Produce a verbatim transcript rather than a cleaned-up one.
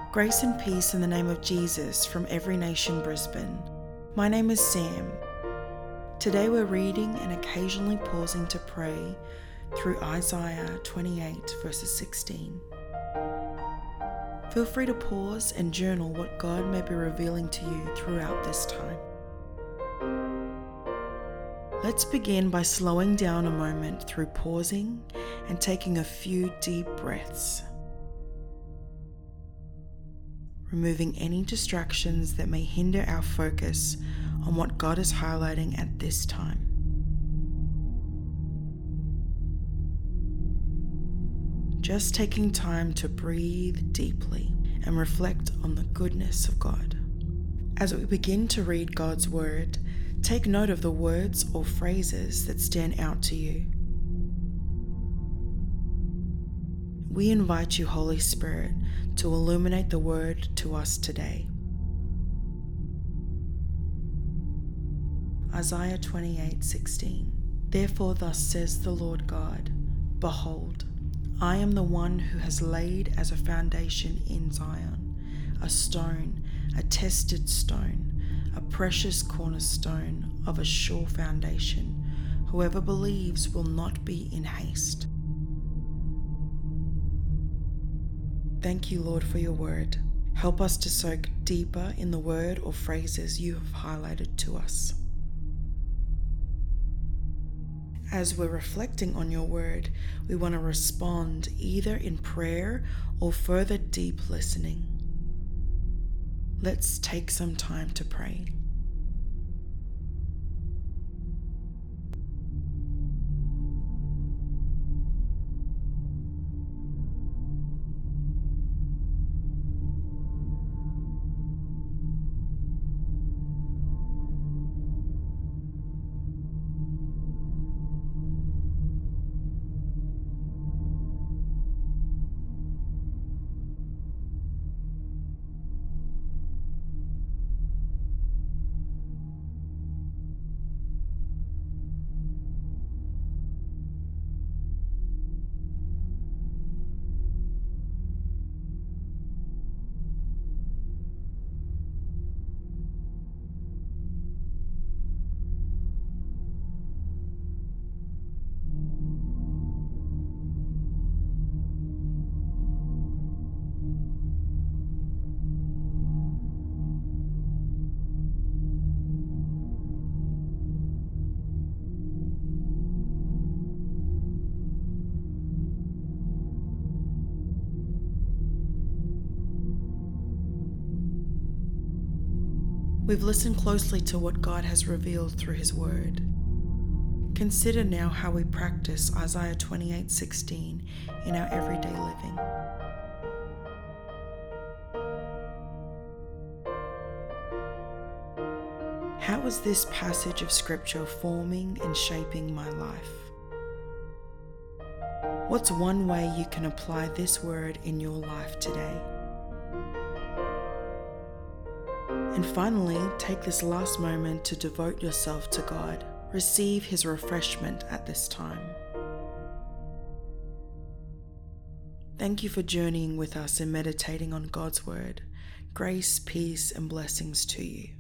Grace and peace in the name of Jesus from Every Nation Brisbane. My name is Sam. Today we're reading and occasionally pausing to pray through Isaiah twenty-eight verses sixteen. Feel free to pause and journal what God may be revealing to you throughout this time. Let's begin by slowing down a moment through pausing and taking a few deep breaths, removing any distractions that may hinder our focus on what God is highlighting at this time. Just taking time to breathe deeply and reflect on the goodness of God. As we begin to read God's Word, take note of the words or phrases that stand out to you. We invite you, Holy Spirit, to illuminate the Word to us today. Isaiah twenty-eight sixteen. Therefore thus says the Lord God, Behold, I am the one who has laid as a foundation in Zion, a stone, a tested stone, a precious cornerstone of a sure foundation. Whoever believes will not be in haste. Thank you, Lord, for your word. Help us to soak deeper in the word or phrases you have highlighted to us. As we're reflecting on your word, we want to respond either in prayer or further deep listening. Let's take some time to pray. We've listened closely to what God has revealed through His Word. Consider now how we practice Isaiah twenty-eight sixteen in our everyday living. How is this passage of Scripture forming and shaping my life? What's one way you can apply this word in your life today? And finally, take this last moment to devote yourself to God. Receive His refreshment at this time. Thank you for journeying with us and meditating on God's Word. Grace, peace, and blessings to you.